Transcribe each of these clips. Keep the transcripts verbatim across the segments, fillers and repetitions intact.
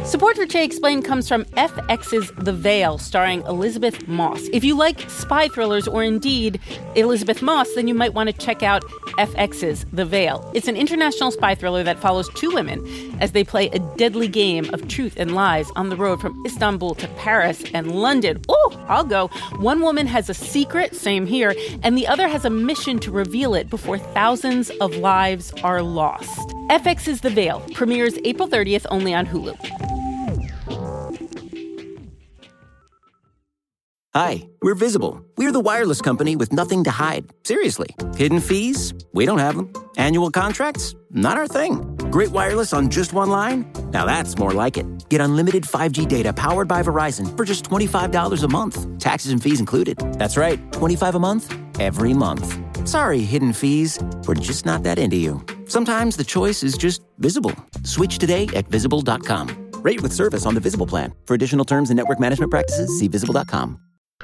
Support for Che Explained comes from F X's The Veil, starring Elizabeth Moss. If you like spy thrillers or indeed Elizabeth Moss, then you might want to check out F X's The Veil. It's an international spy thriller that follows two women as they play a deadly game of truth and lies on the road from Istanbul to Paris and London. Oh, I'll go. One woman has a secret, same here, and the other has a mission to reveal it before thousands of lives are lost. F X's The Veil premieres April thirtieth only on Hulu. Hi, we're Visible. We're the wireless company with nothing to hide. Seriously. Hidden fees? We don't have them. Annual contracts? Not our thing. Great wireless on just one line? Now that's more like it. Get unlimited five G data powered by Verizon for just twenty-five dollars a month. Taxes and fees included. That's right, twenty-five dollars a month, every month. Sorry, hidden fees. We're just not that into you. Sometimes the choice is just Visible. Switch today at visible dot com. Rate with service on the Visible plan. For additional terms and network management practices, see visible dot com.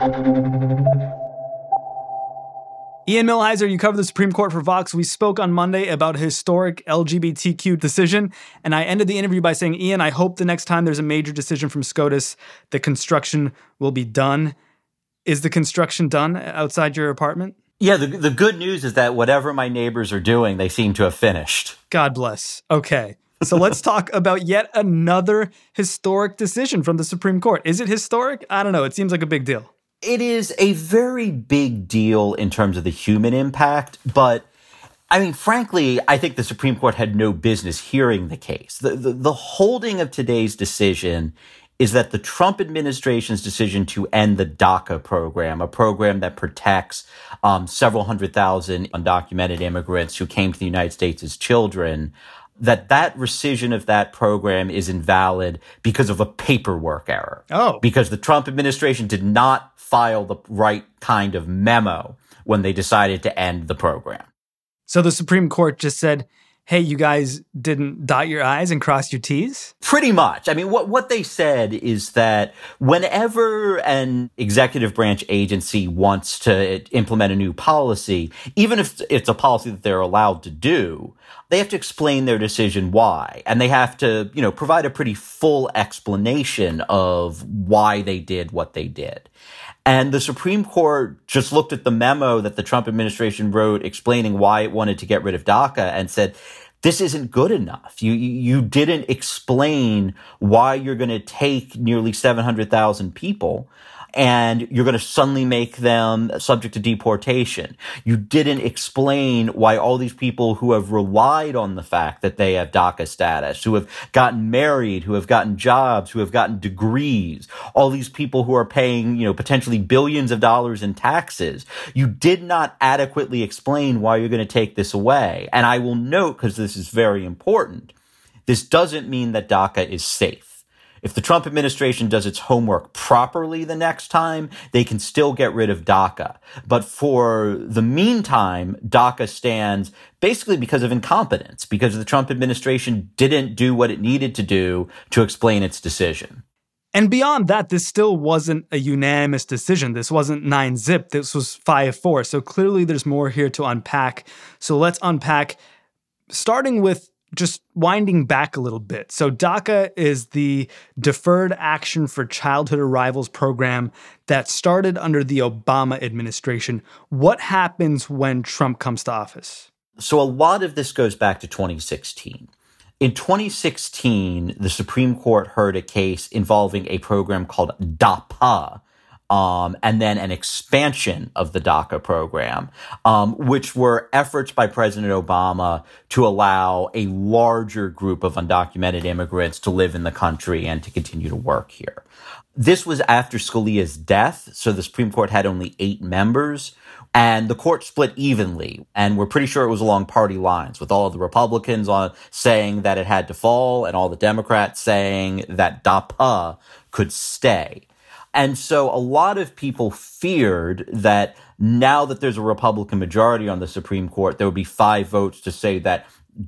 Ian Millhiser, you cover the Supreme Court for Vox. We spoke on Monday about a historic L G B T Q decision, and I ended the interview by saying, Ian, I hope the next time there's a major decision from SCOTUS, the construction will be done. Is the construction done outside your apartment? Yeah, the, the good news is that whatever my neighbors are doing, they seem to have finished. God bless. Okay. So let's talk about yet another historic decision from the Supreme Court. Is it historic? I don't know. It seems like a big deal. It is a very big deal in terms of the human impact, but I mean, frankly, I think the Supreme Court had no business hearing the case. The, the, the holding of today's decision is that the Trump administration's decision to end the DACA program, a program that protects um, several hundred thousand undocumented immigrants who came to the United States as children, that that rescission of that program is invalid because of a paperwork error. Oh. Because the Trump administration did not file the right kind of memo when they decided to end the program. So the Supreme Court just said, hey, you guys didn't dot your I's and cross your T's? Pretty much. I mean, what, what they said is that whenever an executive branch agency wants to implement a new policy, even if it's a policy that they're allowed to do, they have to explain their decision why. And they have to, you know, provide a pretty full explanation of why they did what they did. And the Supreme Court just looked at the memo that the Trump administration wrote explaining why it wanted to get rid of DACA and said, this isn't good enough. You, you didn't explain why you're going to take nearly seven hundred thousand people and you're going to suddenly make them subject to deportation. You didn't explain why all these people who have relied on the fact that they have DACA status, who have gotten married, who have gotten jobs, who have gotten degrees, all these people who are paying, you know, potentially billions of dollars in taxes, you did not adequately explain why you're going to take this away. And I will note, because this is very important, this doesn't mean that DACA is safe. If the Trump administration does its homework properly the next time, they can still get rid of DACA. But for the meantime, DACA stands basically because of incompetence, because the Trump administration didn't do what it needed to do to explain its decision. And beyond that, this still wasn't a unanimous decision. This wasn't nine zip. This was five four. So clearly there's more here to unpack. So let's unpack, starting with just winding back a little bit. So DACA is the Deferred Action for Childhood Arrivals program that started under the Obama administration. What happens when Trump comes to office? So a lot of this goes back to twenty sixteen. In twenty sixteen, the Supreme Court heard a case involving a program called DAPA, Um, and then an expansion of the DACA program, um, which were efforts by President Obama to allow a larger group of undocumented immigrants to live in the country and to continue to work here. This was after Scalia's death, so the Supreme Court had only eight members, and the court split evenly, and we're pretty sure it was along party lines, with all of the Republicans on saying that it had to fall and all the Democrats saying that DAPA could stay. And so a lot of people feared that now that there's a Republican majority on the Supreme Court, there would be five votes to say that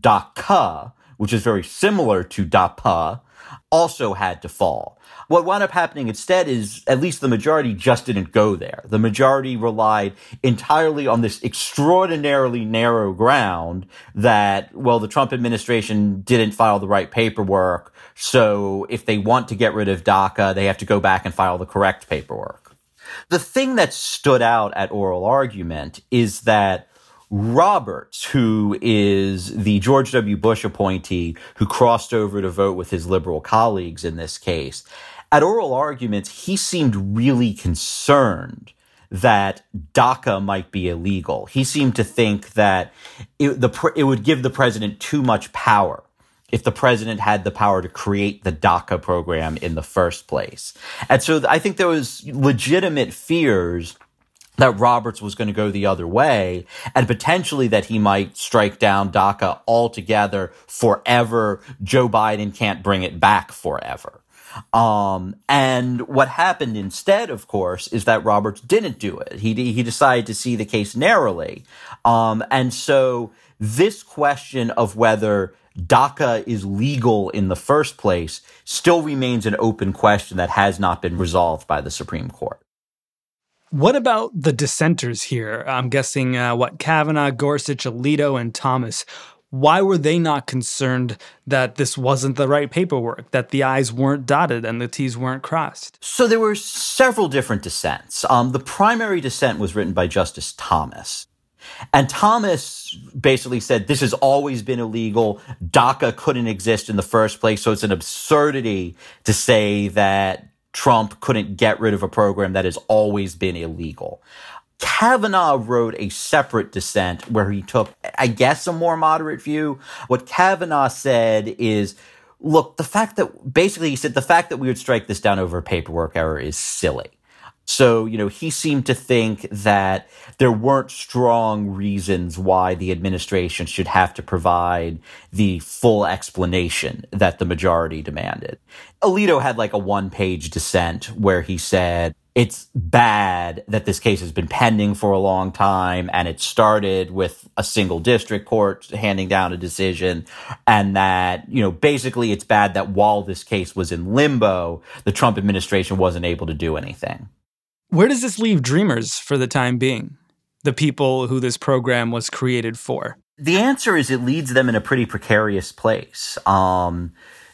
DACA, which is very similar to DAPA, also had to fall. What wound up happening instead is at least the majority just didn't go there. The majority relied entirely on this extraordinarily narrow ground that, well, the Trump administration didn't file the right paperwork, So if they want to get rid of DACA, they have to go back and file the correct paperwork. The thing that stood out at oral argument is that Roberts, who is the George W. Bush appointee who crossed over to vote with his liberal colleagues in this case, at oral arguments, he seemed really concerned that DACA might be illegal. He seemed to think that it, the, it would give the president too much power if the president had the power to create the DACA program in the first place. And so I think there was legitimate fears that Roberts was going to go the other way, and potentially that he might strike down DACA altogether forever. Joe Biden can't bring it back forever. Um, and what happened instead, of course, is that Roberts didn't do it. He, he decided to see the case narrowly. Um, and so this question of whether DACA is legal in the first place still remains an open question that has not been resolved by the Supreme Court. What about the dissenters here? I'm guessing, uh, what, Kavanaugh, Gorsuch, Alito, and Thomas. Why were they not concerned that this wasn't the right paperwork, that the I's weren't dotted and the T's weren't crossed? So there were several different dissents. Um, the primary dissent was written by Justice Thomas. And Thomas basically said, this has always been illegal. DACA couldn't exist in the first place. So it's an absurdity to say that Trump couldn't get rid of a program that has always been illegal. Kavanaugh wrote a separate dissent where he took, I guess, a more moderate view. What Kavanaugh said is, look, the fact that, basically he said, the fact that we would strike this down over a paperwork error is silly. So, you know, he seemed to think that there weren't strong reasons why the administration should have to provide the full explanation that the majority demanded. Alito had like a one-page dissent where he said, it's bad that this case has been pending for a long time and it started with a single district court handing down a decision, and that, you know, basically it's bad that while this case was in limbo, the Trump administration wasn't able to do anything. Where does this leave Dreamers for the time being? The people who this program was created for? The answer is it leads them in a pretty precarious place. Um,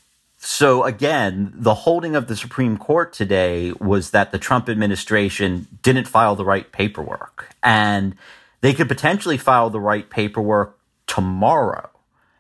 so again, the holding of the Supreme Court today was that the Trump administration didn't file the right paperwork. And they could potentially file the right paperwork tomorrow.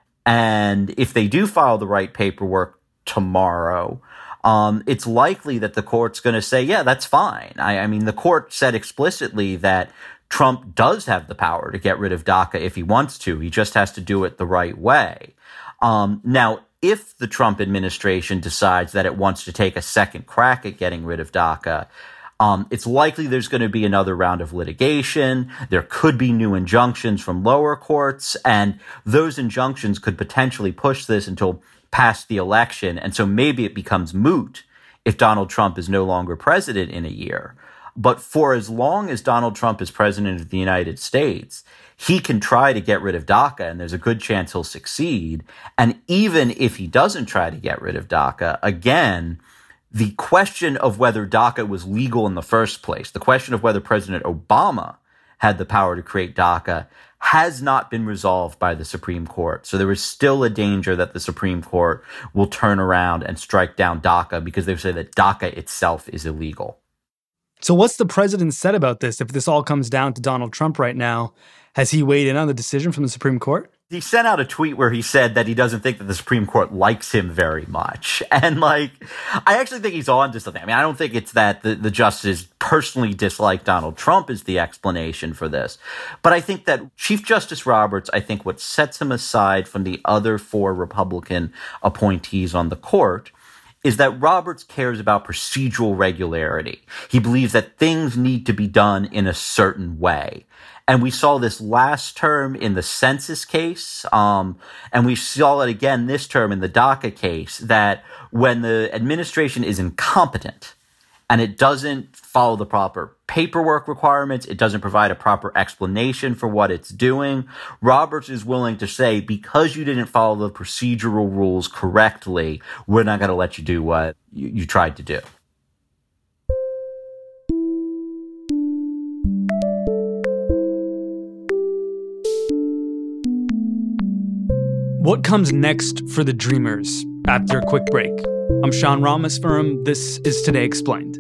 And if they do file the right paperwork tomorrow, Um, it's likely that the court's going to say, yeah, that's fine. I, I mean, the court said explicitly that Trump does have the power to get rid of DACA if he wants to. He just has to do it the right way. Um, now, if the Trump administration decides that it wants to take a second crack at getting rid of DACA, um, it's likely there's going to be another round of litigation. There could be new injunctions from lower courts, and those injunctions could potentially push this until past the election. And so maybe it becomes moot if Donald Trump is no longer president in a year. But for as long as Donald Trump is president of the United States, he can try to get rid of DACA, and there's a good chance he'll succeed. And even if he doesn't try to get rid of DACA, again, the question of whether DACA was legal in the first place, the question of whether President Obama had the power to create DACA, has not been resolved by the Supreme Court. So there is still a danger that the Supreme Court will turn around and strike down DACA because they say that DACA itself is illegal. So what's the president said about this? If this all comes down to Donald Trump right now, has he weighed in on the decision from the Supreme Court? He sent out a tweet where he said that he doesn't think that the Supreme Court likes him very much. And, like, I actually think he's on to something. I mean, I don't think it's that the, the justices personally dislike Donald Trump is the explanation for this. But I think that Chief Justice Roberts, I think what sets him aside from the other four Republican appointees on the court is that Roberts cares about procedural regularity. He believes that things need to be done in a certain way. And we saw this last term in the census case, um, and we saw it again this term in the DACA case, that when the administration is incompetent and it doesn't follow the proper paperwork requirements, it doesn't provide a proper explanation for what it's doing, Roberts is willing to say, because you didn't follow the procedural rules correctly, we're not going to let you do what you, you tried to do. What comes next for the Dreamers? after a quick break. I'm Sean Rameswaram. This is Today Explained.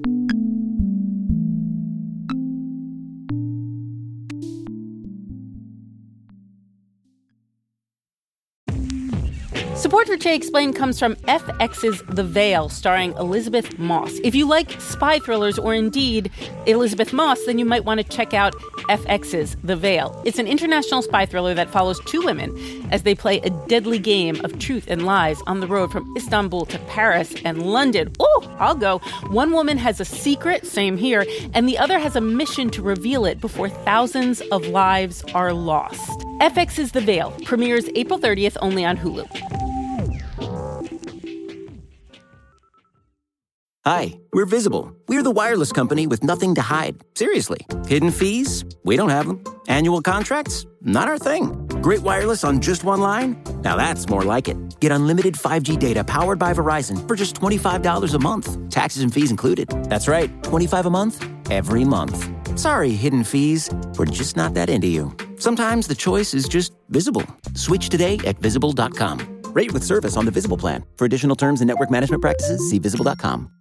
Support for Today Explained comes from F X's The Veil, starring Elisabeth Moss. If you like spy thrillers or indeed Elisabeth Moss, then you might want to check out F X's The Veil. It's an international spy thriller that follows two women as they play a deadly game of truth and lies on the road from Istanbul to Paris and London. Oh, I'll go. One woman has a secret, same here, and the other has a mission to reveal it before thousands of lives are lost. F X's The Veil premieres April thirtieth only on Hulu. Hi, we're Visible. We're the wireless company with nothing to hide. Seriously. Hidden fees? We don't have them. Annual contracts? Not our thing. Great wireless on just one line? Now that's more like it. Get unlimited five G data powered by Verizon for just twenty-five dollars a month. Taxes and fees included. That's right, twenty-five dollars a month, every month. Sorry, hidden fees. We're just not that into you. Sometimes the choice is just Visible. Switch today at visible dot com. Rate with service on the Visible plan. For additional terms and network management practices, see visible dot com.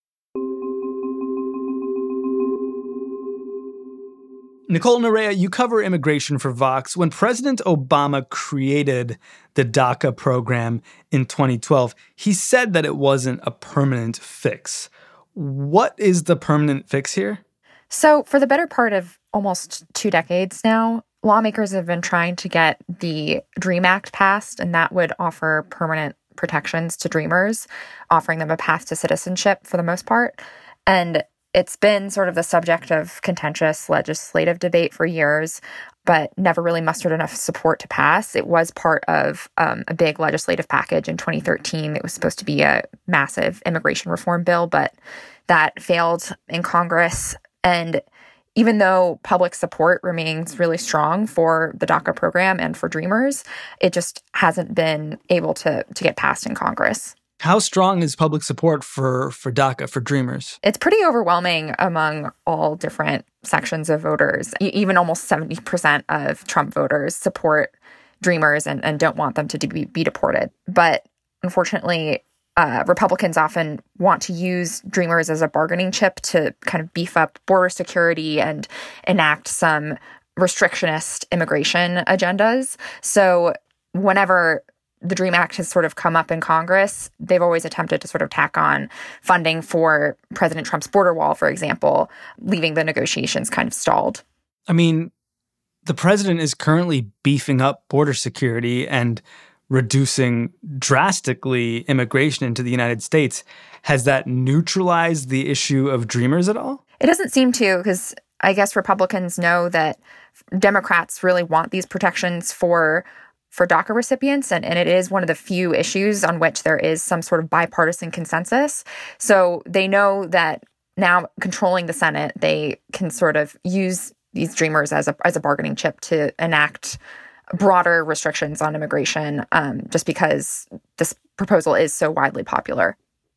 Nicole Nerea, you cover immigration for Vox. When President Obama created the DACA program in twenty twelve, he said that it wasn't a permanent fix. What is the permanent fix here? So for the better part of almost two decades now, lawmakers have been trying to get the DREAM Act passed, and that would offer permanent protections to Dreamers, offering them a path to citizenship for the most part. And it's been sort of the subject of contentious legislative debate for years, but never really mustered enough support to pass. It was part of um, a big legislative package in twenty thirteen. It was supposed to be a massive immigration reform bill, but that failed in Congress. And even though public support remains really strong for the DACA program and for Dreamers, it just hasn't been able to, to get passed in Congress. How strong is public support for, for DACA, for Dreamers? It's pretty overwhelming among all different sections of voters. Even almost seventy percent of Trump voters support Dreamers and, and don't want them to be, be deported. But unfortunately, uh, Republicans often want to use Dreamers as a bargaining chip to kind of beef up border security and enact some restrictionist immigration agendas. So whenever the DREAM Act has sort of come up in Congress, they've always attempted to sort of tack on funding for President Trump's border wall, for example, leaving the negotiations kind of stalled. I mean, the president is currently beefing up border security and reducing drastically immigration into the United States. Has that neutralized the issue of Dreamers at all? It doesn't seem to, because I guess Republicans know that Democrats really want these protections for for DACA recipients, and, and it is one of the few issues on which there is some sort of bipartisan consensus. So they know that now controlling the Senate, they can sort of use these Dreamers as a as a bargaining chip to enact broader restrictions on immigration, um, just because this proposal is so widely popular.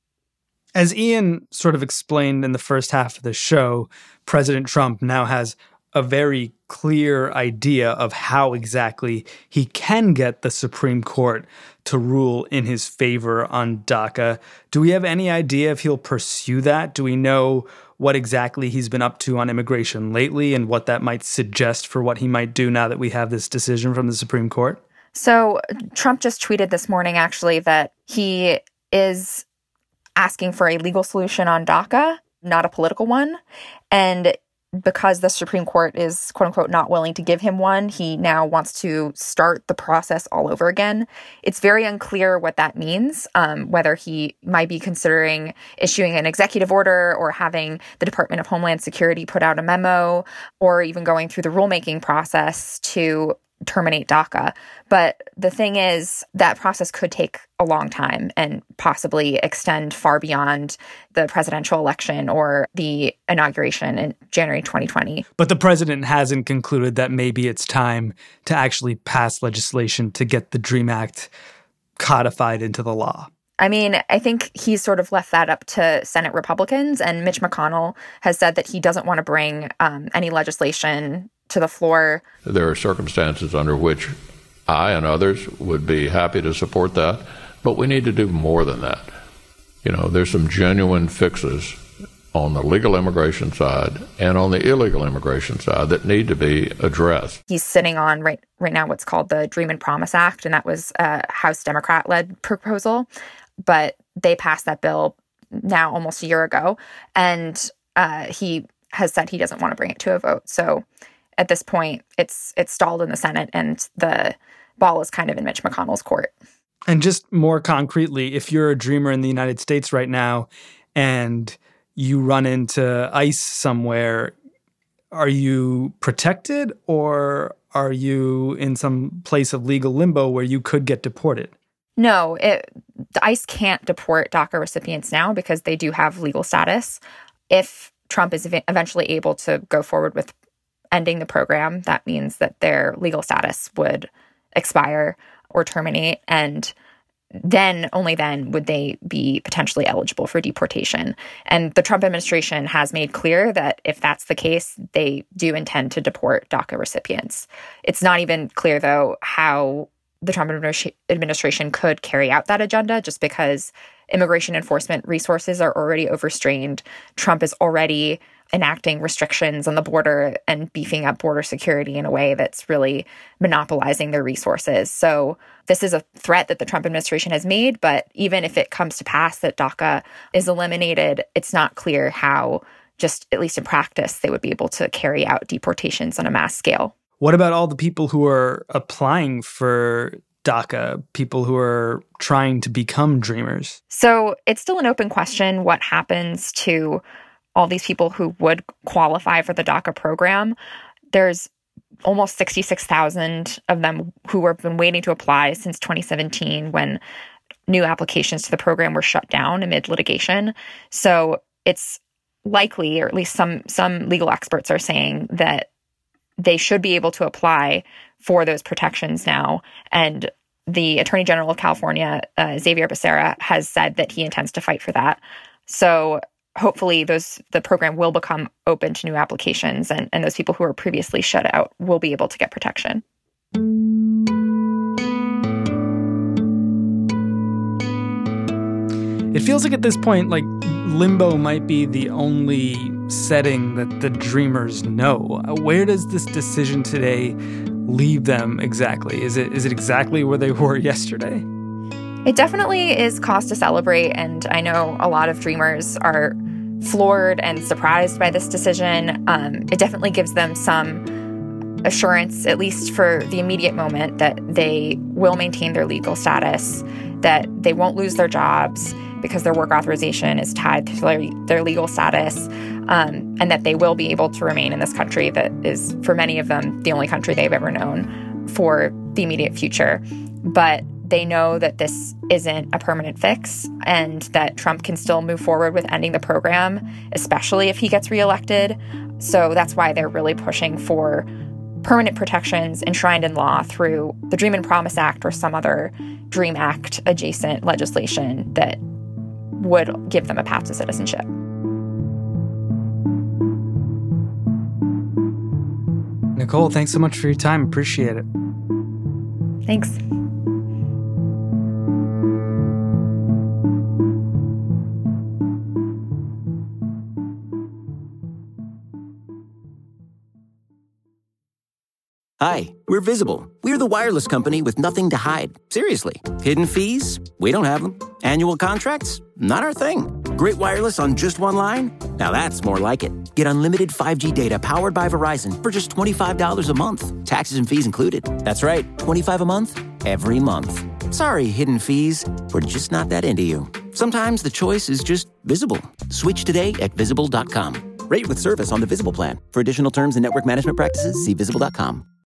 As Ian sort of explained in the first half of the show, President Trump now has a very clear idea of how exactly he can get the Supreme Court to rule in his favor on DACA. Do we have any idea if he'll pursue that? Do we know what exactly he's been up to on immigration lately and what that might suggest for what he might do now that we have this decision from the Supreme Court? So Trump just tweeted this morning, actually, that he is asking for a legal solution on DACA, not a political one. And because the Supreme Court is, quote unquote, not willing to give him one, he now wants to start the process all over again. It's very unclear what that means, um, whether he might be considering issuing an executive order or having the Department of Homeland Security put out a memo, or even going through the rulemaking process to terminate DACA. But the thing is, that process could take a long time and possibly extend far beyond the presidential election or the inauguration in January twenty twenty. But the president hasn't concluded that maybe it's time to actually pass legislation to get the DREAM Act codified into the law. I mean, I think he's sort of left that up to Senate Republicans, and Mitch McConnell has said that he doesn't want to bring um, any legislation to the floor. There are circumstances under which I and others would be happy to support that. But we need to do more than that. You know, there's some genuine fixes on the legal immigration side and on the illegal immigration side that need to be addressed. He's sitting on right right now what's called the Dream and Promise Act, and that was a House Democrat-led proposal. But they passed that bill now almost a year ago, and uh, he has said he doesn't want to bring it to a vote. So at this point, it's it's stalled in the Senate, and the ball is kind of in Mitch McConnell's court. And just more concretely, if you're a dreamer in the United States right now and you run into ICE somewhere, are you protected or are you in some place of legal limbo where you could get deported? No, it, the ICE can't deport DACA recipients now because they do have legal status. If Trump is ev- eventually able to go forward with ending the program, that means that their legal status would expire or terminate, and then, only then, would they be potentially eligible for deportation. And the Trump administration has made clear that if that's the case, they do intend to deport DACA recipients. It's not even clear, though, how the Trump administra- administration could carry out that agenda, just because immigration enforcement resources are already overstrained. Trump is already enacting restrictions on the border and beefing up border security in a way that's really monopolizing their resources. So this is a threat that the Trump administration has made, but even if it comes to pass that DACA is eliminated, it's not clear how, just at least in practice, they would be able to carry out deportations on a mass scale. What about all the people who are applying for DACA, people who are trying to become dreamers? So it's still an open question what happens to all these people who would qualify for the DACA program. There's almost sixty-six thousand of them who have been waiting to apply since twenty seventeen, when new applications to the program were shut down amid litigation. So it's likely, or at least some some legal experts are saying, that they should be able to apply for those protections now. And the Attorney General of California, uh, Xavier Becerra, has said that he intends to fight for that. So hopefully those the program will become open to new applications, and, and those people who were previously shut out will be able to get protection. It feels like at this point, like, limbo might be the only setting that the dreamers know. Where does this decision today leave them exactly? Is it is it exactly where they were yesterday? It definitely is cause to celebrate, and I know a lot of dreamers are floored and surprised by this decision. Um, it definitely gives them some assurance, at least for the immediate moment, that they will maintain their legal status, that they won't lose their jobs because their work authorization is tied to their, their legal status, um, and that they will be able to remain in this country that is, for many of them, the only country they've ever known for the immediate future. But they know that this isn't a permanent fix, and that Trump can still move forward with ending the program, especially if he gets reelected. So that's why they're really pushing for permanent protections enshrined in law through the Dream and Promise Act or some other Dream Act adjacent legislation that would give them a path to citizenship. Nicole, thanks so much for your time. Appreciate it. Thanks. Hi, we're Visible. We're the wireless company with nothing to hide. Seriously. Hidden fees? We don't have them. Annual contracts? Not our thing. Great wireless on just one line? Now that's more like it. Get unlimited five G data powered by Verizon for just twenty-five dollars a month. Taxes and fees included. That's right, twenty-five dollars a month, every month. Sorry, hidden fees. We're just not that into you. Sometimes the choice is just Visible. Switch today at visible dot com. Rate with service on the Visible plan. For additional terms and network management practices, see visible dot com.